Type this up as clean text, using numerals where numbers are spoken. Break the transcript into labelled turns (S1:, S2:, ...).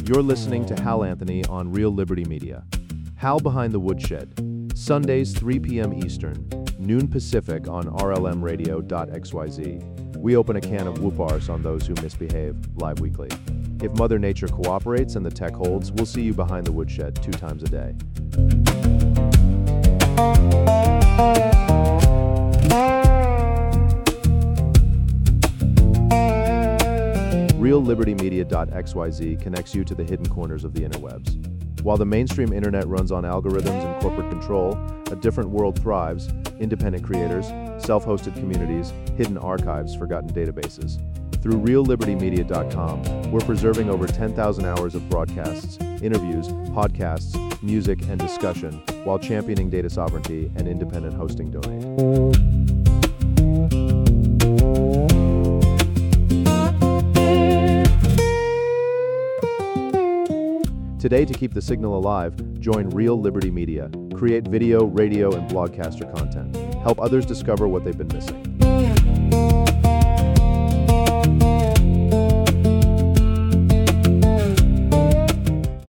S1: You're listening to Hal Anthony on Real Liberty Media. Hal Behind the Woodshed, Sundays 3 p.m. Eastern, noon Pacific on rlmradio.xyz. We open a can of whoop arse on those who misbehave, live weekly. If Mother Nature cooperates and the tech holds, we'll see you behind the woodshed 2 times a day. RealLibertyMedia.xyz connects you to the hidden corners of the interwebs. While the mainstream internet runs on algorithms and corporate control, a different world thrives: independent creators, self-hosted communities, hidden archives, forgotten databases. Through RealLibertyMedia.com, we're preserving over 10,000 hours of broadcasts, interviews, podcasts, music, and discussion while championing data sovereignty and independent hosting domain. Today, to keep the signal alive, join Real Liberty Media. Create video, radio, and blogcaster content. Help others discover what they've been missing.